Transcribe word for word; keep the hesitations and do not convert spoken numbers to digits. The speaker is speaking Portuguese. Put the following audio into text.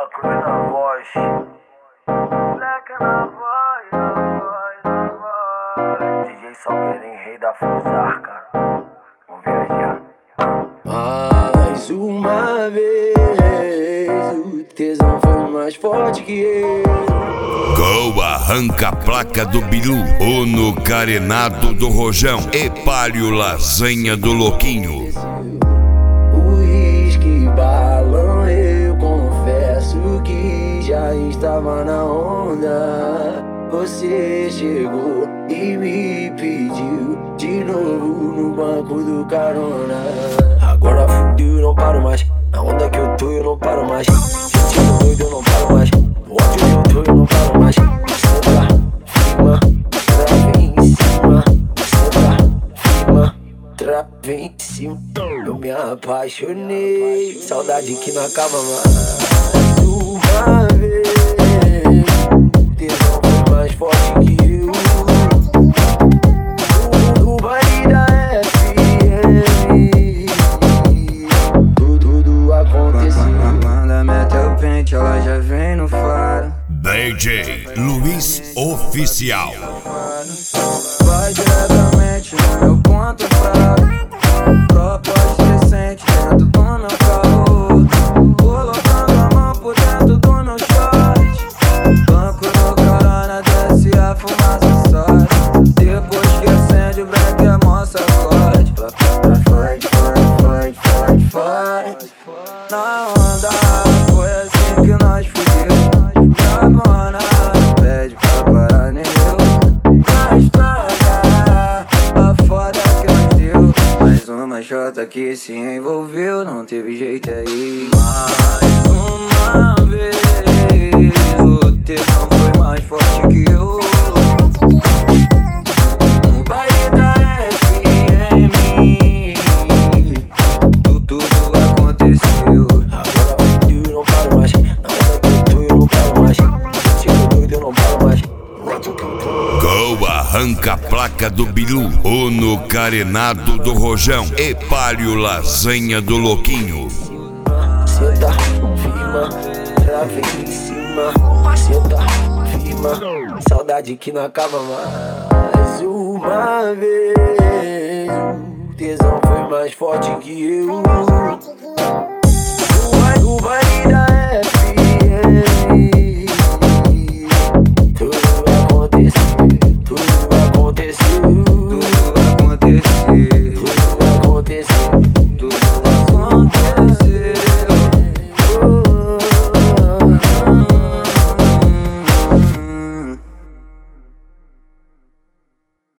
cruz na voz. Moleque na voz, na voz, na voz. D J Salgueirinho, rei da Fusarca. Vamos viajar. Mais uma vez, o tesão foi mais forte que eu. Gol arranca a placa do Bilu, o no carenado do Rojão e palio lasanha do Louquinho. Uísque, balão, eu confesso que já estava na onda. Você chegou e me pediu de novo no banco do carona. Agora fudeu, eu não paro mais. Na onda que eu tô, eu não paro mais. Sentindo doido, eu não paro mais. No ódio que eu tô, eu não paro mais. Senta, firma, trava em cima. Senta, firma, trava em cima. Eu me apaixonei, saudade que não acaba mais. Uma vez, o tesão foi mais forte que eu. No baile da F M, tudo, tudo aconteceu. Manda mete o pente, ela já vem no faro. D J Luiz Oficial. Vai diretamente no meu ponto fraco. Proposta decente dentro do meu carro. Colocando a mão por dentro do meu short. Banco no carona, desce a fumaça sobe. Depois que acende o black é mó sacode. Forte, forte, forte, forte, forte. Na onda foi assim que nós fudeu. Cabana pede pra parar nem eu. Na estrada, a foda que nós deu. Mais uma chota que se envolveu, não teve jeito aí. Mais uma vez, o tesão foi mais forte que eu. No baile da F M, tudo, tudo aconteceu. Agora fudeu, eu não paro mais. Na onda que eu tô, eu não paro mais. Sentindo doido, eu não paro mais. No ódio que eu tô. Gol arranca a placa do Bilu, o no carenado do Rojão e palio lasanha do Louquinho. Senta, firma, trava em cima. Senta, firma, saudade que não acaba mais. Uma vez, o tesão foi mais forte que eu.